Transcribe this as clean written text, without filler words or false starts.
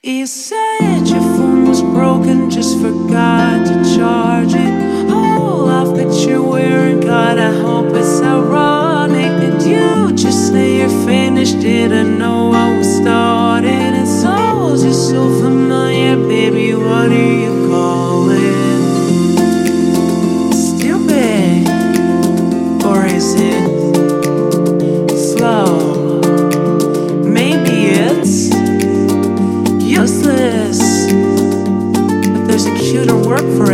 You said your phone was broken, just forgot to charge it. Whole outfit you're wearing, God, I hope it's ironic. And you just say you're finished, didn't know I was starting. It's all just so familiar, baby, what do you call it? Stupid, or is it slow? Maybe it's useless, but there's a cue to work for